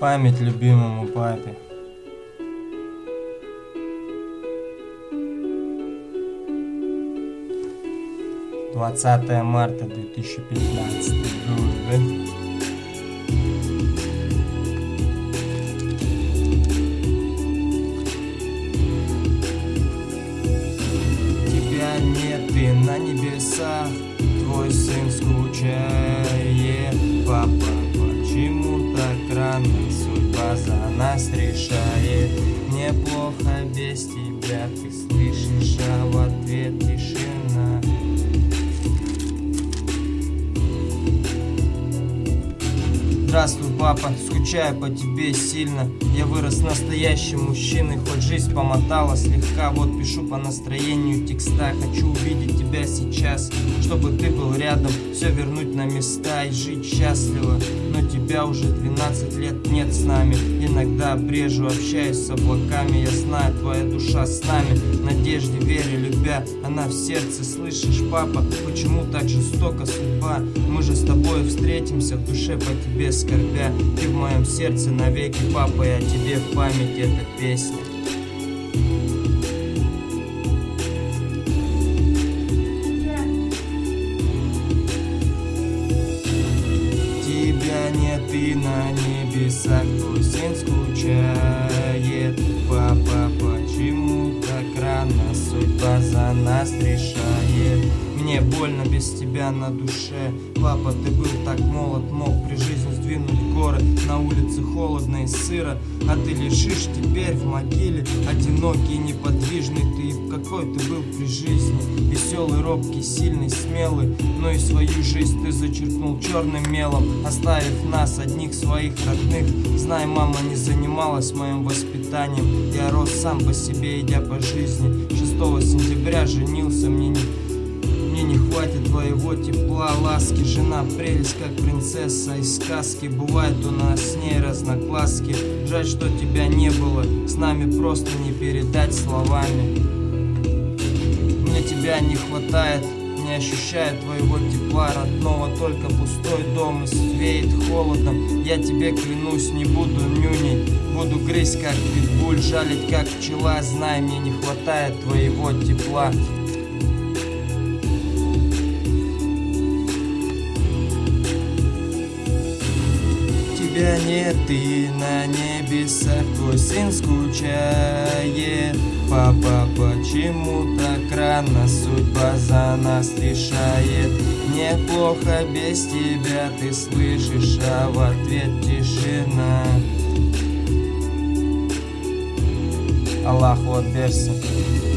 Память любимому папе. Двадцатое марта 2015 год. Тебя нет и на небесах, твой сын скучает. Папа, почему так рано судьба за нас решает? Мне плохо без тебя, ты слышишь, а в ответ тишина. Здравствуй, папа, скучаю по тебе сильно. Я вырос настоящим мужчиной, хоть жизнь помотала слегка. Вот пишу по настроению текста. Хочу увидеть тебя сейчас, чтобы ты был рядом, все вернуть на места и жить счастливо. Но тебя уже 12 лет нет с нами. Иногда брежу, общаюсь с облаками. Я знаю, твоя душа с нами. Надежде, вере, любя, она в сердце. Слышишь, папа, почему так жестока судьба? Мы же с тобой встретимся, в душе по тебе скорбя. Ты в моем сердце навеки, папа, я тебе в память эта песня. Тебя нет и на небесах, твой сын скучает. Папа, почему так рано судьба за нас решает? Мне больно без тебя на душе. Папа, ты был так молод, мог при жизни сдвинуть горы. На улице холодно и сыро, а ты лежишь теперь в могиле. Одинокий и неподвижный ты, какой ты был при жизни. Веселый, робкий, сильный, смелый. Но и свою жизнь ты зачеркнул черным мелом, оставив нас одних своих родных. Знай, мама не занималась моим воспитанием. Я рос сам по себе, идя по жизни. 6 сентября женился, мне не хватит твоего тепла, ласки. Жена прелесть, как принцесса из сказки. Бывает у нас с ней разногласки. Жаль, что тебя не было, с нами просто не передать словами. Мне тебя не хватает, не ощущаю твоего тепла родного. Только пустой дом и веет холодом. Я тебе клянусь, не буду нюнить, буду грызть как питбуль, жалить как пчела. Знай, мне не хватает твоего тепла. Тебя нет и на небесах, твой сын скучает. Папа, почему так рано судьба за нас решает? Мне плохо без тебя, ты слышишь, а в ответ тишина. Аллаху Акбар.